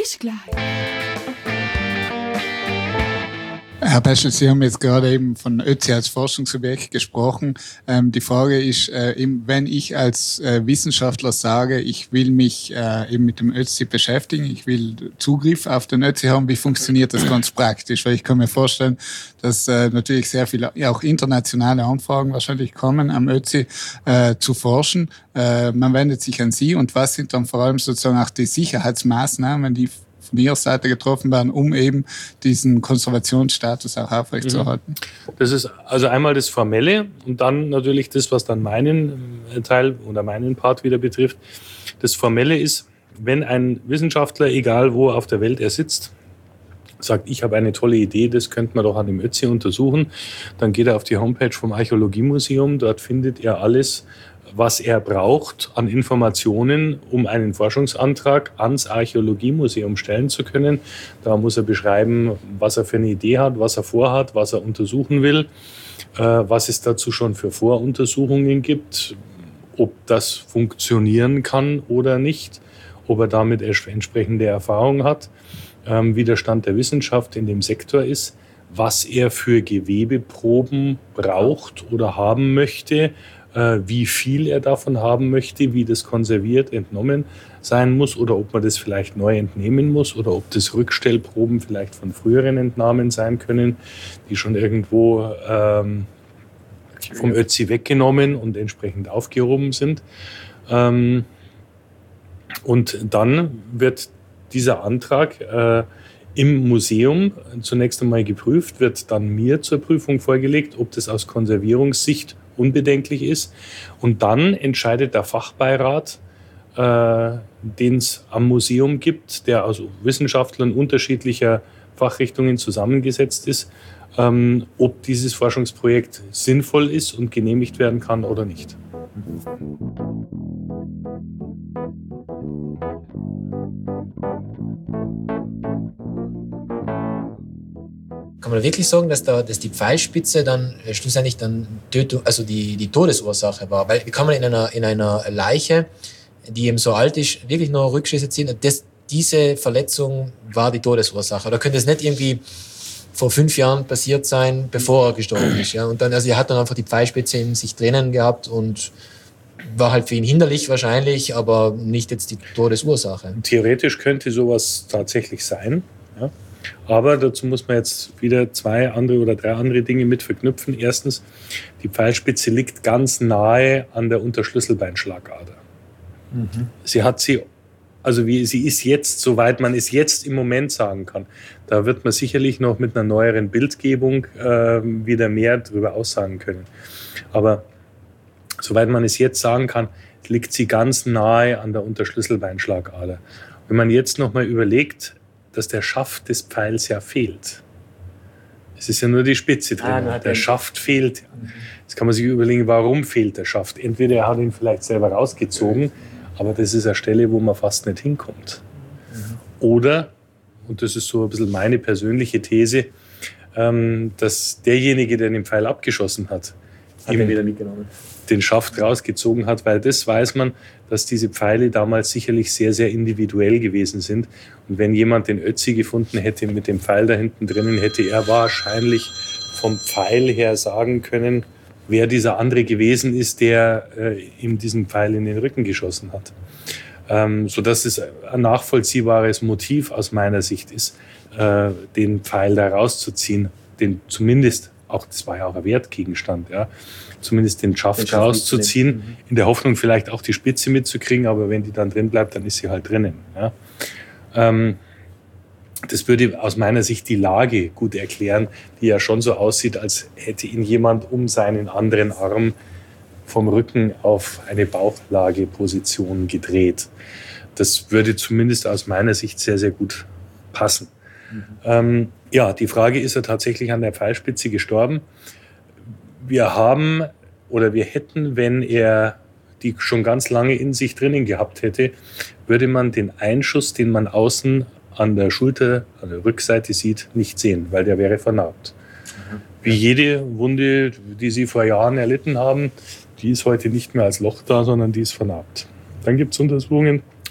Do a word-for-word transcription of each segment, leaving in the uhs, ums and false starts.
Bis gleich. Herr Peschel, Sie haben jetzt gerade eben von Ötzi als Forschungsobjekt gesprochen. Ähm, die Frage ist, äh, eben, wenn ich als äh, Wissenschaftler sage, ich will mich äh, eben mit dem Ötzi beschäftigen, ich will Zugriff auf den Ötzi haben, wie funktioniert das ganz praktisch? Weil ich kann mir vorstellen, dass äh, natürlich sehr viele, ja, auch internationale Anfragen wahrscheinlich kommen, am Ötzi äh, zu forschen. Äh, man wendet sich an Sie, und was sind dann vor allem sozusagen auch die Sicherheitsmaßnahmen, die von Ihrer Seite getroffen werden, um eben diesen Konservationsstatus auch aufrechtzuerhalten? Das ist also einmal das Formelle und dann natürlich das, was dann meinen Teil oder meinen Part wieder betrifft. Das Formelle ist, wenn ein Wissenschaftler, egal wo auf der Welt er sitzt, sagt, ich habe eine tolle Idee, das könnte man doch an dem Ötzi untersuchen, dann geht er auf die Homepage vom Archäologiemuseum, dort findet er alles, was er braucht an Informationen, um einen Forschungsantrag ans Archäologiemuseum stellen zu können. Da muss er beschreiben, was er für eine Idee hat, was er vorhat, was er untersuchen will, äh, was es dazu schon für Voruntersuchungen gibt, ob das funktionieren kann oder nicht, ob er damit entsprechende Erfahrung hat, ähm, wie der Stand der Wissenschaft in dem Sektor ist, was er für Gewebeproben braucht oder haben möchte, wie viel er davon haben möchte, wie das konserviert, entnommen sein muss oder ob man das vielleicht neu entnehmen muss oder ob das Rückstellproben vielleicht von früheren Entnahmen sein können, die schon irgendwo ähm, vom Ötzi weggenommen und entsprechend aufgehoben sind. Ähm, und dann wird dieser Antrag äh, im Museum zunächst einmal geprüft, wird dann mir zur Prüfung vorgelegt, ob das aus Konservierungssicht unbedenklich ist. Und dann entscheidet der Fachbeirat, äh, den es am Museum gibt, der aus Wissenschaftlern unterschiedlicher Fachrichtungen zusammengesetzt ist, ähm, ob dieses Forschungsprojekt sinnvoll ist und genehmigt werden kann oder nicht. Kann man wirklich sagen, dass, da, dass die Pfeilspitze dann äh, schlussendlich dann Tötung, also die, die Todesursache war? Weil wie kann man in einer, in einer Leiche, die eben so alt ist, wirklich noch Rückschlüsse ziehen, dass diese Verletzung war die Todesursache? Oder könnte es nicht irgendwie vor fünf Jahren passiert sein, bevor er gestorben ist? Ja? Und dann, also er hat dann einfach die Pfeilspitze in sich drinnen gehabt und war halt für ihn hinderlich wahrscheinlich, aber nicht jetzt die Todesursache. Theoretisch könnte sowas tatsächlich sein, ja. Aber dazu muss man jetzt wieder zwei andere oder drei andere Dinge mit verknüpfen. Erstens, die Pfeilspitze liegt ganz nahe an der Unterschlüsselbeinschlagader. Mhm. Sie hat sie, also wie sie ist jetzt, soweit man es jetzt im Moment sagen kann. Da wird man sicherlich noch mit einer neueren Bildgebung äh, wieder mehr darüber aussagen können. Aber soweit man es jetzt sagen kann, liegt sie ganz nahe an der Unterschlüsselbeinschlagader. Wenn man jetzt noch mal überlegt, dass der Schaft des Pfeils ja fehlt. Es ist ja nur die Spitze drin. Ah, der Schaft fehlt. Jetzt kann man sich überlegen, warum fehlt der Schaft. Entweder er hat ihn vielleicht selber rausgezogen, aber das ist eine Stelle, wo man fast nicht hinkommt. Oder, und das ist so ein bisschen meine persönliche These, dass derjenige, der den Pfeil abgeschossen hat, hat ihn wieder mitgenommen. Den Schaft rausgezogen hat, weil das weiß man, dass diese Pfeile damals sicherlich sehr, sehr individuell gewesen sind. Und wenn jemand den Ötzi gefunden hätte mit dem Pfeil da hinten drinnen, hätte er wahrscheinlich vom Pfeil her sagen können, wer dieser andere gewesen ist, der äh, ihm diesen Pfeil in den Rücken geschossen hat. Ähm, sodass es ein nachvollziehbares Motiv aus meiner Sicht ist, äh, den Pfeil da rauszuziehen, den zumindest, auch das war ja auch ein Wertgegenstand, ja, zumindest den Schaft, den Schaft rauszuziehen, mhm. in der Hoffnung vielleicht auch die Spitze mitzukriegen, aber wenn die dann drin bleibt, dann ist sie halt drinnen. Ja. Ähm, das würde aus meiner Sicht die Lage gut erklären, die ja schon so aussieht, als hätte ihn jemand um seinen anderen Arm vom Rücken auf eine Bauchlageposition gedreht. Das würde zumindest aus meiner Sicht sehr, sehr gut passen. Mhm. Ähm, ja, die Frage, ist er tatsächlich an der Pfeilspitze gestorben? Wir haben oder wir hätten, wenn er die schon ganz lange in sich drinnen gehabt hätte, würde man den Einschuss, den man außen an der Schulter, an der Rückseite sieht, nicht sehen, weil der wäre vernarbt. Mhm. Wie jede Wunde, die Sie vor Jahren erlitten haben, die ist heute nicht mehr als Loch da, sondern die ist vernarbt. Dann gibt es Untersuchungen,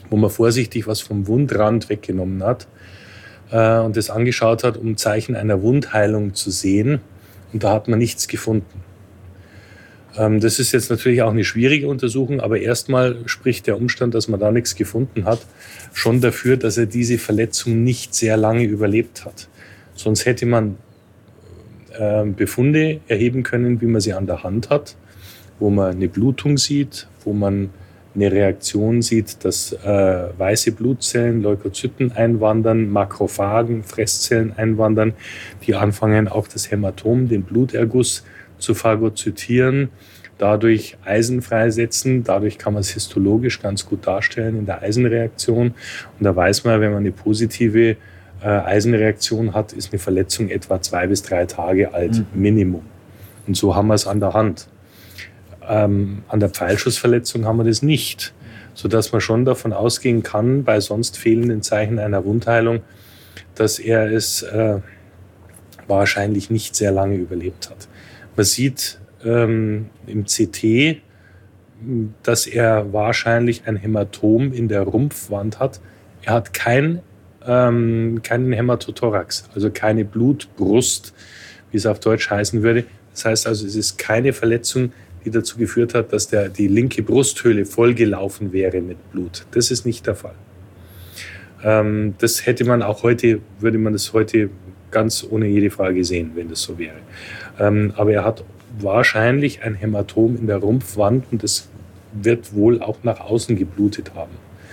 wo man vorsichtig was vom Wundrand weggenommen hat äh, und das angeschaut hat, um Zeichen einer Wundheilung zu sehen. Und da hat man nichts gefunden. Ähm, das ist jetzt natürlich auch eine schwierige Untersuchung, aber erstmal spricht der Umstand, dass man da nichts gefunden hat, schon dafür, dass er diese Verletzung nicht sehr lange überlebt hat. Sonst hätte man äh, Befunde erheben können, wie man sie an der Hand hat, wo man eine Blutung sieht, wo man eine Reaktion sieht, dass äh, weiße Blutzellen, Leukozyten einwandern, Makrophagen, Fresszellen einwandern, die anfangen auch das Hämatom, den Bluterguss, zu phagozytieren, dadurch Eisen freisetzen. Dadurch kann man es histologisch ganz gut darstellen in der Eisenreaktion. Und da weiß man, wenn man eine positive äh, Eisenreaktion hat, ist eine Verletzung etwa zwei bis drei Tage alt, mhm. Minimum. Und so haben wir es an der Hand. Ähm, an der Pfeilschussverletzung haben wir das nicht, sodass man schon davon ausgehen kann, bei sonst fehlenden Zeichen einer Wundheilung, dass er es äh, wahrscheinlich nicht sehr lange überlebt hat. Man sieht ähm, im C T, dass er wahrscheinlich ein Hämatom in der Rumpfwand hat. Er hat kein, ähm, keinen Hämatothorax, also keine Blutbrust, wie es auf Deutsch heißen würde. Das heißt also, es ist keine Verletzung, die dazu geführt hat, dass der, die linke Brusthöhle vollgelaufen wäre mit Blut. Das ist nicht der Fall. Ähm, das hätte man auch heute, würde man das heute ganz ohne jede Frage sehen, wenn das so wäre. Ähm, aber er hat wahrscheinlich ein Hämatom in der Rumpfwand und das wird wohl auch nach außen geblutet haben.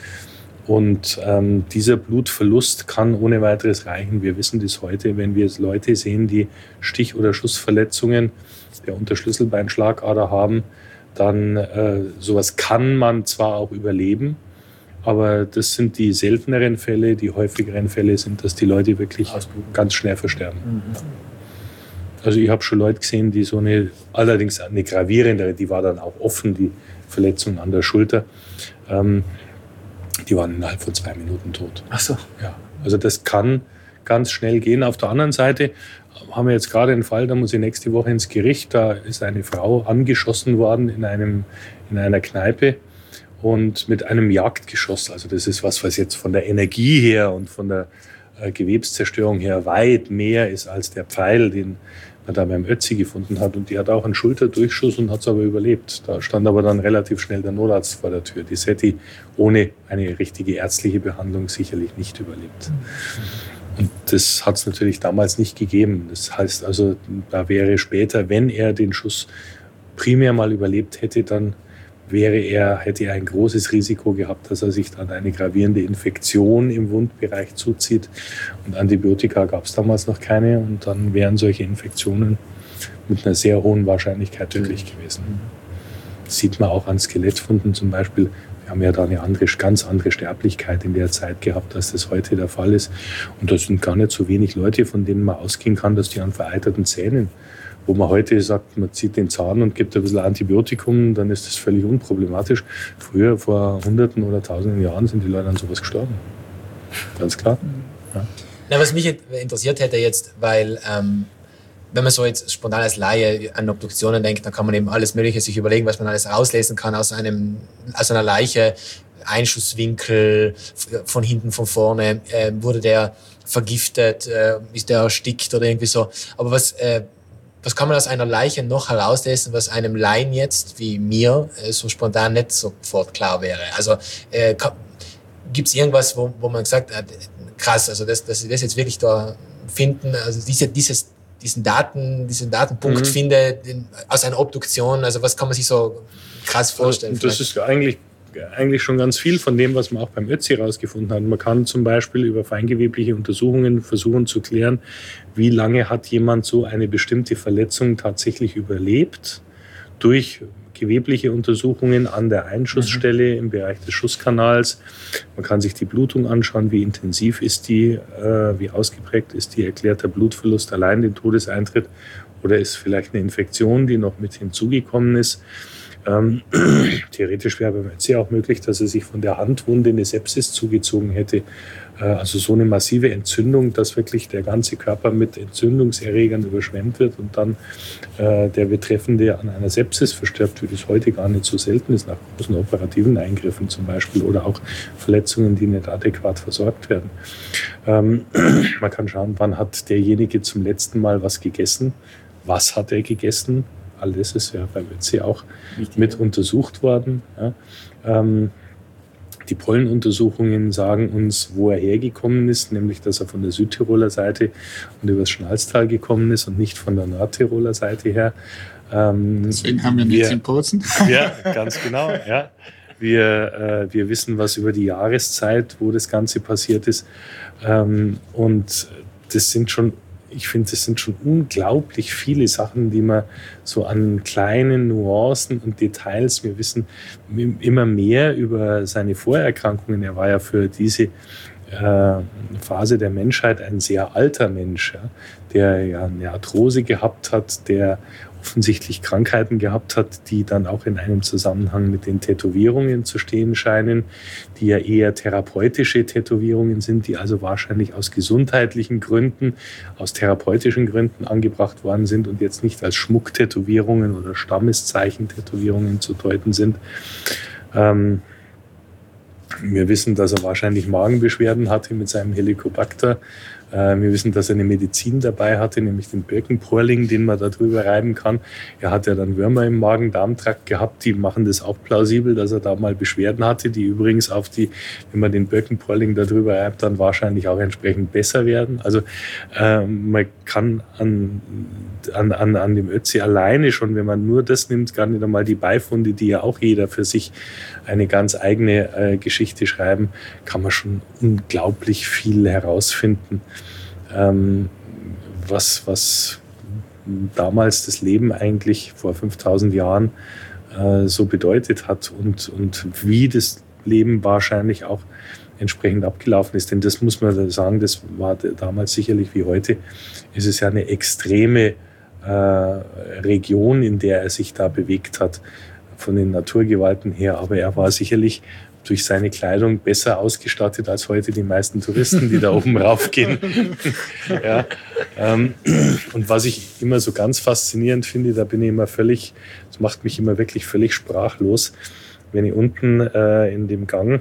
Und ähm, dieser Blutverlust kann ohne weiteres reichen. Wir wissen das heute, wenn wir Leute sehen, die Stich- oder Schussverletzungen der Unterschlüsselbeinschlagader haben, dann äh, sowas kann man zwar auch überleben, aber das sind die selteneren Fälle. Die häufigeren Fälle sind, dass die Leute wirklich ganz schnell versterben. Mhm. Also ich habe schon Leute gesehen, die so eine, allerdings eine gravierendere, die war dann auch offen, die Verletzung an der Schulter, ähm, die waren innerhalb von zwei Minuten tot. Ach so. Ja, also das kann ganz schnell gehen. Auf der anderen Seite haben wir jetzt gerade einen Fall, da muss ich nächste Woche ins Gericht. Da ist eine Frau angeschossen worden in, einem, in einer Kneipe und mit einem Jagdgeschoss. Also das ist was, was jetzt von der Energie her und von der äh, Gewebszerstörung her weit mehr ist als der Pfeil, den man da beim Ötzi gefunden hat. Und die hat auch einen Schulterdurchschuss und hat es aber überlebt. Da stand aber dann relativ schnell der Notarzt vor der Tür. Die hätte ohne eine richtige ärztliche Behandlung sicherlich nicht überlebt. Und das hat es natürlich damals nicht gegeben. Das heißt also, da wäre später, wenn er den Schuss primär mal überlebt hätte, dann wäre er, hätte er ein großes Risiko gehabt, dass er sich dann eine gravierende Infektion im Wundbereich zuzieht. Und Antibiotika gab es damals noch keine. Und dann wären solche Infektionen mit einer sehr hohen Wahrscheinlichkeit tödlich gewesen. Das sieht man auch an Skelettfunden zum Beispiel. Wir haben ja da eine andere, ganz andere Sterblichkeit in der Zeit gehabt, als das heute der Fall ist. Und das sind gar nicht so wenig Leute, von denen man ausgehen kann, dass die an vereiterten Zähnen, wo man heute sagt, man zieht den Zahn und gibt ein bisschen Antibiotikum, dann ist das völlig unproblematisch. Früher, vor Hunderten oder Tausenden Jahren, sind die Leute an sowas gestorben. Ganz klar. Ja. Na, was mich interessiert hätte jetzt, weil ähm, wenn man so jetzt spontan als Laie an Obduktionen denkt, dann kann man eben alles Mögliche sich überlegen, was man alles rauslesen kann aus einem, aus einer Leiche. Einschusswinkel, von hinten, von vorne, äh, wurde der vergiftet, äh, ist der erstickt oder irgendwie so. Aber was, äh, was kann man aus einer Leiche noch herauslesen, was einem Laien jetzt, wie mir, äh, so spontan nicht sofort klar wäre? Also äh, gibt es irgendwas, wo, wo man sagt, äh, krass, also dass, dass sie das jetzt wirklich da finden, also diese, dieses diesen Daten, diesen Datenpunkt mhm. finde den, aus einer Obduktion, also was kann man sich so krass vorstellen? Also, das ist eigentlich, eigentlich schon ganz viel von dem, was man auch beim Ötzi rausgefunden hat. Man kann zum Beispiel über feingewebliche Untersuchungen versuchen zu klären, wie lange hat jemand so eine bestimmte Verletzung tatsächlich überlebt durch gewebliche Untersuchungen an der Einschussstelle im Bereich des Schusskanals. Man kann sich die Blutung anschauen, wie intensiv ist die, äh, wie ausgeprägt ist die, erklärt der Blutverlust allein den Todeseintritt oder ist vielleicht eine Infektion, die noch mit hinzugekommen ist. Ähm, theoretisch wäre beim Ötzi auch möglich, dass er sich von der Handwunde eine Sepsis zugezogen hätte Also so eine massive Entzündung, dass wirklich der ganze Körper mit Entzündungserregern überschwemmt wird und dann äh, der Betreffende an einer Sepsis verstirbt, wie das heute gar nicht so selten ist, nach großen operativen Eingriffen zum Beispiel oder auch Verletzungen, die nicht adäquat versorgt werden. Ähm, man kann schauen, wann hat derjenige zum letzten Mal was gegessen, was hat er gegessen, all das ist ja beim Ötzi auch Richtig, mit ja. untersucht worden. Ja. Ähm, Die Pollenuntersuchungen sagen uns, wo er hergekommen ist, nämlich, dass er von der Südtiroler Seite und übers Schnalztal gekommen ist und nicht von der Nordtiroler Seite her. Ähm, Deswegen haben wir nichts in Bozen. Ja, ganz genau. Ja. Wir, äh, wir wissen was über die Jahreszeit, wo das Ganze passiert ist. Ähm, und das sind schon Ich finde, das sind schon unglaublich viele Sachen, die man so an kleinen Nuancen und Details, wir wissen immer mehr über seine Vorerkrankungen. Er war ja für diese äh, Phase der Menschheit ein sehr alter Mensch, ja, der ja eine Arthrose gehabt hat, der offensichtlich Krankheiten gehabt hat, die dann auch in einem Zusammenhang mit den Tätowierungen zu stehen scheinen, die ja eher therapeutische Tätowierungen sind, die also wahrscheinlich aus gesundheitlichen Gründen, aus therapeutischen Gründen angebracht worden sind und jetzt nicht als Schmucktätowierungen oder Stammeszeichen-Tätowierungen zu deuten sind. Ähm, wir wissen, dass er wahrscheinlich Magenbeschwerden hatte mit seinem Helicobacter. Wir wissen, dass er eine Medizin dabei hatte, nämlich den Birkenporling, den man da drüber reiben kann. Er hat ja dann Würmer im Magen-Darm-Trakt gehabt, die machen das auch plausibel, dass er da mal Beschwerden hatte, die übrigens auf die, wenn man den Birkenporling da drüber reibt, dann wahrscheinlich auch entsprechend besser werden. Also äh, man kann an, an, an, an dem Ötzi alleine schon, wenn man nur das nimmt, gar nicht einmal die Beifunde, die ja auch jeder für sich eine ganz eigene äh, Geschichte schreiben, kann man schon unglaublich viel herausfinden. Ähm, was, was damals das Leben eigentlich vor fünftausend Jahren äh, so bedeutet hat und, und wie das Leben wahrscheinlich auch entsprechend abgelaufen ist. Denn das muss man sagen, das war damals sicherlich wie heute, ist es ja eine extreme äh, Region, in der er sich da bewegt hat, von den Naturgewalten her. Aber er war sicherlich durch seine Kleidung besser ausgestattet als heute die meisten Touristen, die da oben raufgehen. Ja, ähm, und was ich immer so ganz faszinierend finde, da bin ich immer völlig, das macht mich immer wirklich völlig sprachlos, wenn ich unten äh, in dem Gang,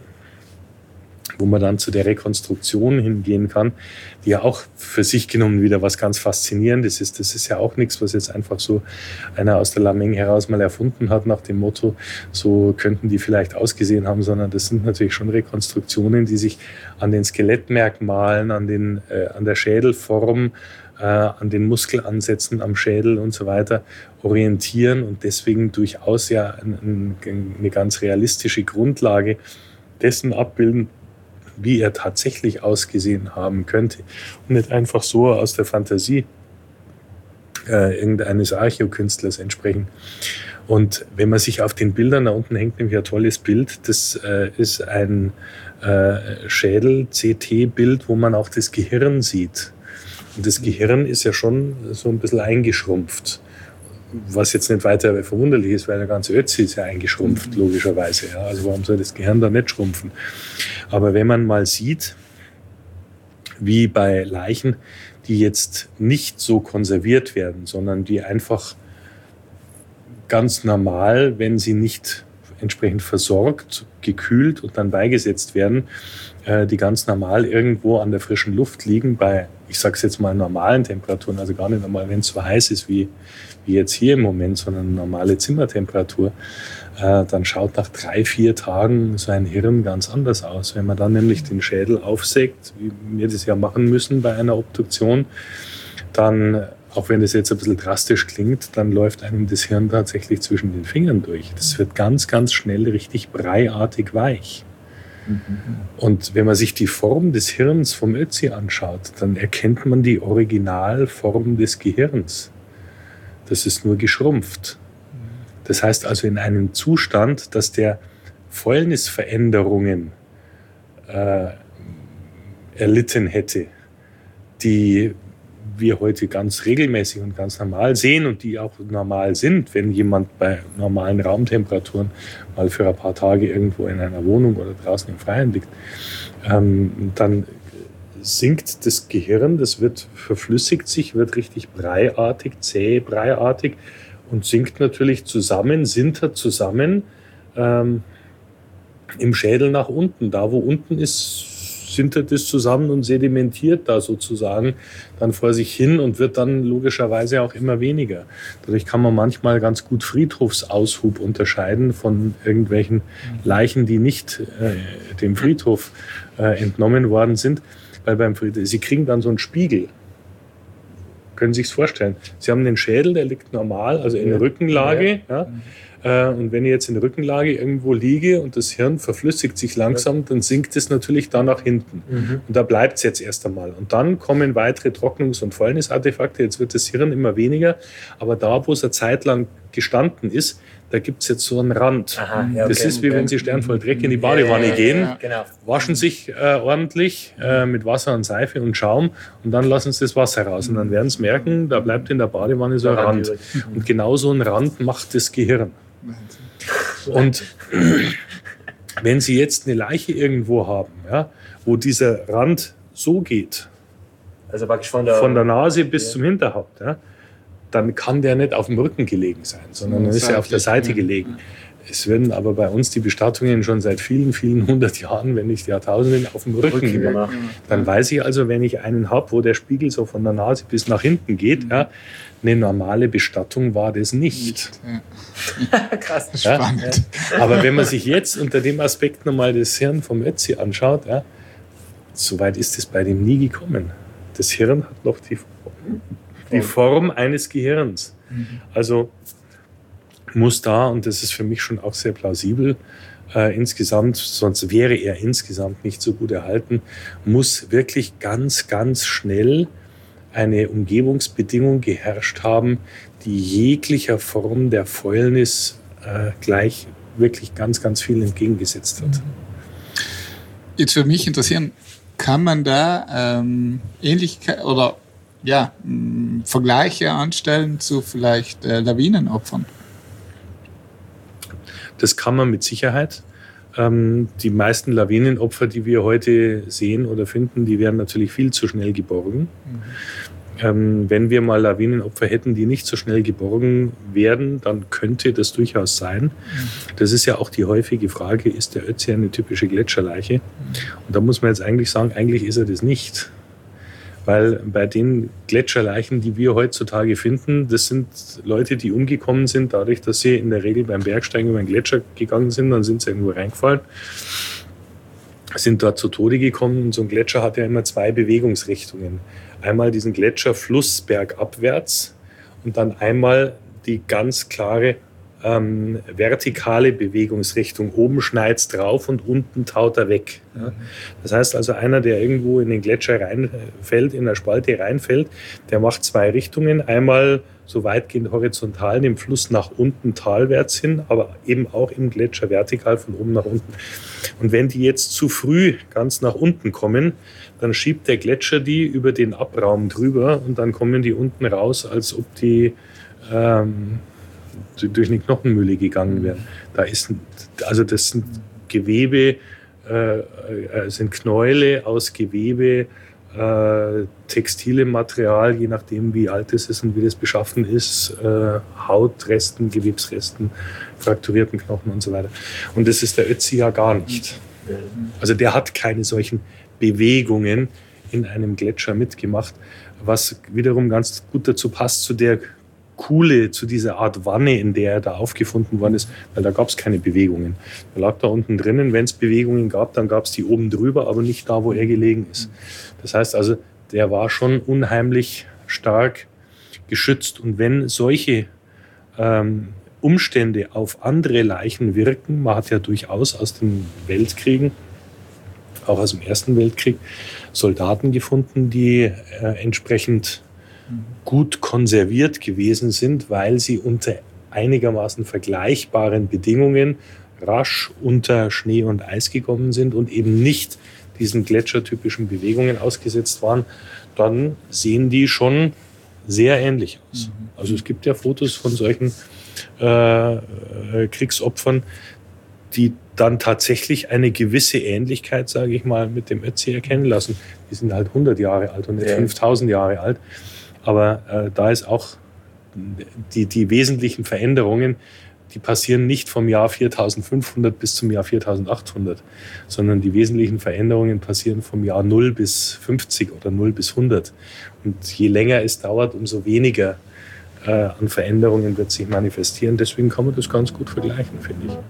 wo man dann zu der Rekonstruktion hingehen kann, die ja auch für sich genommen wieder was ganz Faszinierendes ist. Das ist ja auch nichts, was jetzt einfach so einer aus der Lameng heraus mal erfunden hat nach dem Motto, so könnten die vielleicht ausgesehen haben, sondern das sind natürlich schon Rekonstruktionen, die sich an den Skelettmerkmalen, an, den, äh, an der Schädelform, äh, an den Muskelansätzen am Schädel und so weiter orientieren und deswegen durchaus ja ein, ein, eine ganz realistische Grundlage dessen abbilden, wie er tatsächlich ausgesehen haben könnte und nicht einfach so aus der Fantasie äh, irgendeines Archäokünstlers entsprechen. Und wenn man sich auf den Bildern, da unten hängt nämlich ein tolles Bild, das äh, ist ein äh, Schädel-C T-Bild, wo man auch das Gehirn sieht. Und das Gehirn ist ja schon so ein bisschen eingeschrumpft. Was jetzt nicht weiter verwunderlich ist, weil der ganze Ötzi ist ja eingeschrumpft, logischerweise. Ja. Also warum soll das Gehirn da nicht schrumpfen? Aber wenn man mal sieht, wie bei Leichen, die jetzt nicht so konserviert werden, sondern die einfach ganz normal, wenn sie nicht entsprechend versorgt, gekühlt und dann beigesetzt werden, die ganz normal irgendwo an der frischen Luft liegen, bei, ich sage es jetzt mal, normalen Temperaturen, also gar nicht normal, wenn es so heiß ist wie, wie jetzt hier im Moment, sondern eine normale Zimmertemperatur, äh, dann schaut nach drei, vier Tagen so ein Hirn ganz anders aus. Wenn man dann nämlich den Schädel aufsägt, wie wir das ja machen müssen bei einer Obduktion, dann, auch wenn das jetzt ein bisschen drastisch klingt, dann läuft einem das Hirn tatsächlich zwischen den Fingern durch. Das wird ganz, ganz schnell richtig breiartig weich. Und wenn man sich die Form des Hirns vom Ötzi anschaut, dann erkennt man die Originalform des Gehirns. Das ist nur geschrumpft. Das heißt also in einem Zustand, dass der Fäulnisveränderungen äh, erlitten hätte, die wir heute ganz regelmäßig und ganz normal sehen und die auch normal sind, wenn jemand bei normalen Raumtemperaturen mal für ein paar Tage irgendwo in einer Wohnung oder draußen im Freien liegt, ähm, dann sinkt das Gehirn, das wird verflüssigt sich, wird richtig breiartig, zäh, breiartig und sinkt natürlich zusammen, sintert zusammen ähm, im Schädel nach unten. Da, wo unten ist, sintert es zusammen und sedimentiert da sozusagen dann vor sich hin und wird dann logischerweise auch immer weniger. Dadurch kann man manchmal ganz gut Friedhofsaushub unterscheiden von irgendwelchen Leichen, die nicht äh, dem Friedhof äh, entnommen worden sind. Weil beim Friedhof, sie kriegen dann so einen Spiegel. Können Sie sich vorstellen? Sie haben den Schädel, der liegt normal, also in der Rückenlage. Ja. Ja. Und wenn ich jetzt in der Rückenlage irgendwo liege und das Hirn verflüssigt sich langsam, dann sinkt es natürlich da nach hinten. Mhm. Und da bleibt es jetzt erst einmal. Und dann kommen weitere Trocknungs- und Fäulnisartefakte. Jetzt wird das Hirn immer weniger. Aber da, wo es eine Zeit lang gestanden ist, da gibt es jetzt so einen Rand. Aha, ja, okay. Das ist wie wenn Sie sternvoll Dreck in die Badewanne ja, gehen, ja, genau. waschen sich äh, ordentlich äh, mit Wasser und Seife und Schaum und dann lassen Sie das Wasser raus. Und dann werden Sie merken, da bleibt in der Badewanne so ein Rand. Und genau so ein Rand macht das Gehirn. Und wenn Sie jetzt eine Leiche irgendwo haben, ja, wo dieser Rand so geht, also praktisch von der, von der Nase bis ja. zum Hinterhaupt, ja, dann kann der nicht auf dem Rücken gelegen sein, sondern dann ist er auf der Seite gelegen. Es werden aber bei uns die Bestattungen schon seit vielen, vielen hundert Jahren, wenn nicht Jahrtausenden, auf dem Rücken gemacht. Dann weiß ich also, wenn ich einen habe, wo der Spiegel so von der Nase bis nach hinten geht, ja, eine normale Bestattung war das nicht. Ja. Krass. Ja? Spannend. Aber wenn man sich jetzt unter dem Aspekt nochmal das Hirn vom Ötzi anschaut, ja, so weit ist es bei dem nie gekommen. Das Hirn hat noch die, die Form eines Gehirns. Also muss da, und das ist für mich schon auch sehr plausibel, äh, insgesamt, sonst wäre er insgesamt nicht so gut erhalten, muss wirklich ganz, ganz schnell eine Umgebungsbedingung geherrscht haben, die jeglicher Form der Fäulnis äh, gleich wirklich ganz, ganz viel entgegengesetzt hat. Jetzt würde mich interessieren, kann man da ähm, Ähnlichkeit oder ja, mh, Vergleiche anstellen zu vielleicht äh, Lawinenopfern? Das kann man mit Sicherheit. Ähm, die meisten Lawinenopfer, die wir heute sehen oder finden, die werden natürlich viel zu schnell geborgen. Mhm. Ähm, wenn wir mal Lawinenopfer hätten, die nicht so schnell geborgen werden, dann könnte das durchaus sein. Mhm. Das ist ja auch die häufige Frage, ist der Ötzi eine typische Gletscherleiche? Mhm. Und da muss man jetzt eigentlich sagen, eigentlich ist er das nicht. Weil bei den Gletscherleichen, die wir heutzutage finden, das sind Leute, die umgekommen sind, dadurch, dass sie in der Regel beim Bergsteigen über einen Gletscher gegangen sind, dann sind sie irgendwo reingefallen, sind dort zu Tode gekommen. Und so ein Gletscher hat ja immer zwei Bewegungsrichtungen. Einmal diesen Gletscherfluss bergabwärts und dann einmal die ganz klare ähm, vertikale Bewegungsrichtung. Oben schneit's drauf und unten taut er weg. Ja. Das heißt also, einer, der irgendwo in den Gletscher reinfällt, in der Spalte reinfällt, der macht zwei Richtungen. Einmal so weitgehend horizontal den Fluss nach unten talwärts hin, aber eben auch im Gletscher vertikal von oben nach unten. Und wenn die jetzt zu früh ganz nach unten kommen, dann schiebt der Gletscher die über den Abraum drüber und dann kommen die unten raus, als ob die ähm, durch eine Knochenmühle gegangen wären. Da ist, also das sind Gewebe, äh, sind Knäule aus Gewebe, äh, textilem Material, je nachdem wie alt es ist und wie das beschaffen ist, äh, Hautresten, Gewebsresten, frakturierten Knochen und so weiter. Und das ist der Ötzi ja gar nicht. Also der hat keine solchen Bewegungen in einem Gletscher mitgemacht, was wiederum ganz gut dazu passt zu der Kuhle, zu dieser Art Wanne, in der er da aufgefunden worden ist, weil da gab es keine Bewegungen. Er lag da unten drinnen, wenn es Bewegungen gab, dann gab es die oben drüber, aber nicht da, wo er gelegen ist. Das heißt also, der war schon unheimlich stark geschützt. Und wenn solche ähm, Umstände auf andere Leichen wirken, man hat ja durchaus aus den Weltkriegen, auch aus dem Ersten Weltkrieg, Soldaten gefunden, die äh, entsprechend gut konserviert gewesen sind, weil sie unter einigermaßen vergleichbaren Bedingungen rasch unter Schnee und Eis gekommen sind und eben nicht diesen gletschertypischen Bewegungen ausgesetzt waren, dann sehen die schon sehr ähnlich aus. Also es gibt ja Fotos von solchen äh, Kriegsopfern, die dann tatsächlich eine gewisse Ähnlichkeit, sage ich mal, mit dem Ötzi erkennen lassen. die sind halt hundert Jahre alt und nicht Ja. fünftausend Jahre alt. Aber äh, da ist auch die, die wesentlichen Veränderungen, die passieren nicht vom Jahr viertausendfünfhundert bis zum Jahr viertausendachthundert, sondern die wesentlichen Veränderungen passieren vom Jahr null bis fünfzig oder null bis hundert. Und je länger es dauert, umso weniger äh, an Veränderungen wird sich manifestieren. Deswegen kann man das ganz gut vergleichen, finde ich.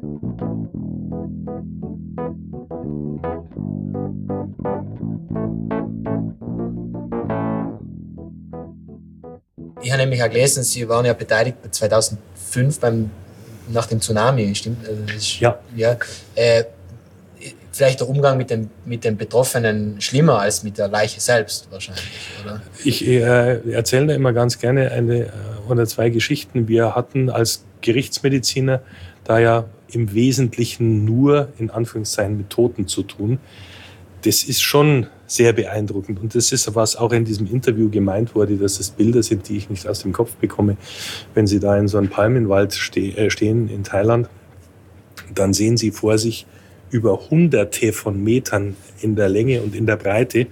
Ich habe nämlich auch gelesen, Sie waren ja beteiligt zweitausendfünf beim, nach dem Tsunami, stimmt? Also das ist, Ja. ja äh, vielleicht der Umgang mit dem, mit den Betroffenen schlimmer als mit der Leiche selbst wahrscheinlich, oder? Ich äh, erzähle da immer ganz gerne eine äh, oder zwei Geschichten. Wir hatten als Gerichtsmediziner da ja im Wesentlichen nur in Anführungszeichen mit Toten zu tun. Das ist schon sehr beeindruckend. Und das ist, was auch in diesem Interview gemeint wurde, dass das Bilder sind, die ich nicht aus dem Kopf bekomme. Wenn Sie da in so einem Palmenwald ste- äh, stehen in Thailand, dann sehen Sie vor sich über Hunderte von Metern in der Länge und in der Breite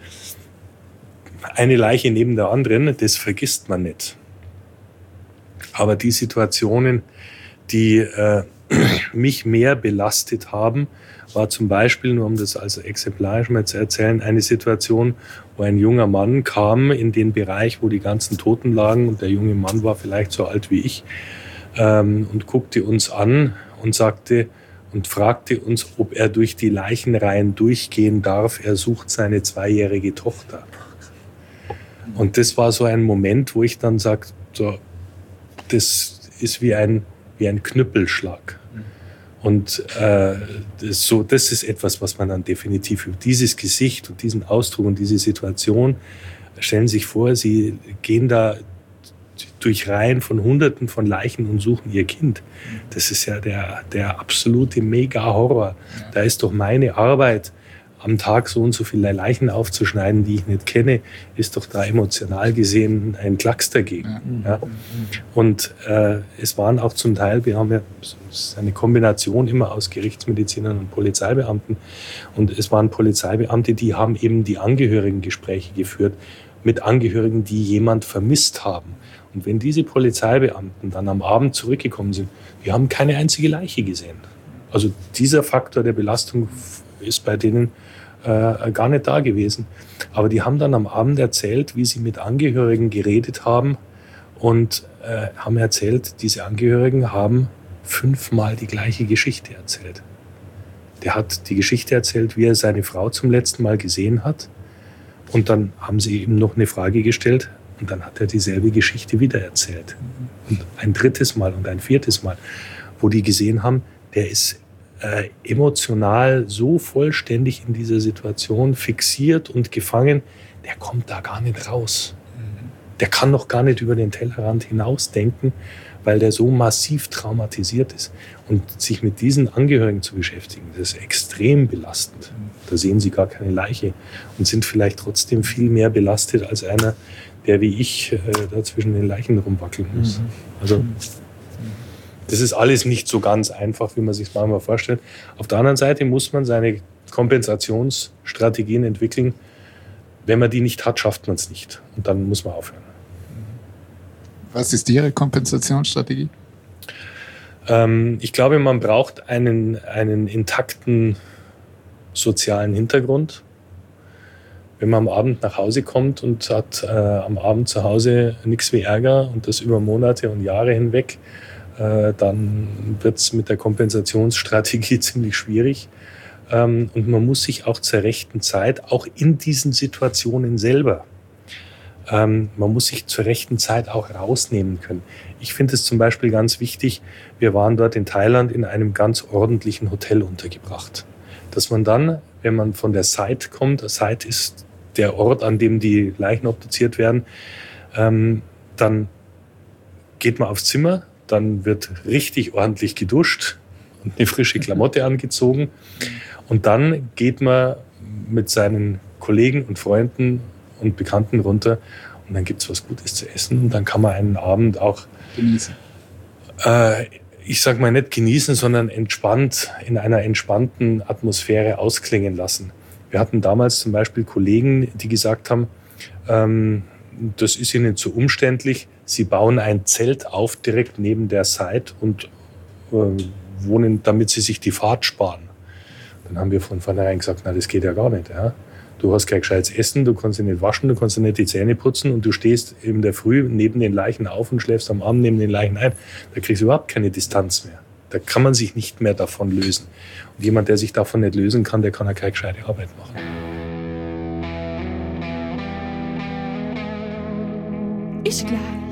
eine Leiche neben der anderen. Das vergisst man nicht. Aber die Situationen, die äh, mich mehr belastet haben, war zum Beispiel, nur um das also exemplarisch mal zu erzählen, eine Situation, wo ein junger Mann kam in den Bereich, wo die ganzen Toten lagen, und der junge Mann war vielleicht so alt wie ich, ähm, und guckte uns an und sagte und fragte uns, ob er durch die Leichenreihen durchgehen darf. Er sucht seine zweijährige Tochter. Und das war so ein Moment, wo ich dann sagte, so, das ist wie ein, wie ein Knüppelschlag. Und äh, das, so, das ist etwas, was man dann definitiv über dieses Gesicht und diesen Ausdruck und diese Situation, stellen Sie sich vor, Sie gehen da durch Reihen von Hunderten von Leichen und suchen Ihr Kind. Das ist ja der, der absolute Mega-Horror. Da ist doch meine Arbeit, am Tag so und so viele Leichen aufzuschneiden, die ich nicht kenne, ist doch da emotional gesehen ein Klacks dagegen. Ja. Und äh, es waren auch zum Teil, wir haben ja es ist eine Kombination immer aus Gerichtsmedizinern und Polizeibeamten, und es waren Polizeibeamte, die haben eben die Angehörigengespräche geführt mit Angehörigen, die jemand vermisst haben. Und wenn diese Polizeibeamten dann am Abend zurückgekommen sind, wir haben keine einzige Leiche gesehen. Also dieser Faktor der Belastung ist bei denen äh, gar nicht da gewesen. Aber die haben dann am Abend erzählt, wie sie mit Angehörigen geredet haben, und äh, haben erzählt, diese Angehörigen haben fünfmal die gleiche Geschichte erzählt. Der hat die Geschichte erzählt, wie er seine Frau zum letzten Mal gesehen hat, und dann haben sie ihm noch eine Frage gestellt, und dann hat er dieselbe Geschichte wieder erzählt. Und ein drittes Mal und ein viertes Mal, wo die gesehen haben, der ist Äh, emotional so vollständig in dieser Situation fixiert und gefangen, der kommt da gar nicht raus. Der kann noch gar nicht über den Tellerrand hinausdenken, weil der so massiv traumatisiert ist. Und sich mit diesen Angehörigen zu beschäftigen, das ist extrem belastend. Da sehen sie gar keine Leiche und sind vielleicht trotzdem viel mehr belastet als einer, der wie ich äh, da zwischen den Leichen rumwackeln muss. Also das ist alles nicht so ganz einfach, wie man sich manchmal vorstellt. Auf der anderen Seite muss man seine Kompensationsstrategien entwickeln. Wenn man die nicht hat, schafft man es nicht. Und dann muss man aufhören. Was ist Ihre Kompensationsstrategie? Ähm, ich glaube, man braucht einen, einen intakten sozialen Hintergrund. Wenn man am Abend nach Hause kommt und hat äh, am Abend zu Hause nichts wie Ärger und das über Monate und Jahre hinweg, dann wird es mit der Kompensationsstrategie ziemlich schwierig. Und man muss sich auch zur rechten Zeit, auch in diesen Situationen selber, man muss sich zur rechten Zeit auch rausnehmen können. Ich finde es zum Beispiel ganz wichtig, wir waren dort in Thailand in einem ganz ordentlichen Hotel untergebracht. Dass man dann, wenn man von der Site kommt, Site ist der Ort, an dem die Leichen obduziert werden, dann geht man aufs Zimmer, dann wird richtig ordentlich geduscht und eine frische Klamotte angezogen. Und dann geht man mit seinen Kollegen und Freunden und Bekannten runter, und dann gibt es was Gutes zu essen. Und dann kann man einen Abend auch genießen. Äh, ich sage mal nicht genießen, sondern entspannt, in einer entspannten Atmosphäre ausklingen lassen. Wir hatten damals zum Beispiel Kollegen, die gesagt haben, ähm, das ist ihnen zu umständlich. Sie bauen ein Zelt auf direkt neben der Site und äh, wohnen, damit sie sich die Fahrt sparen. Dann haben wir von vornherein gesagt, na, das geht ja gar nicht. Ja? Du hast kein gescheites Essen, du kannst dich nicht waschen, du kannst dir nicht die Zähne putzen und du stehst in der Früh neben den Leichen auf und schläfst am Abend neben den Leichen ein. Da kriegst du überhaupt keine Distanz mehr. Da kann man sich nicht mehr davon lösen. Und jemand, der sich davon nicht lösen kann, der kann ja keine gescheite Arbeit machen. Ist gleich.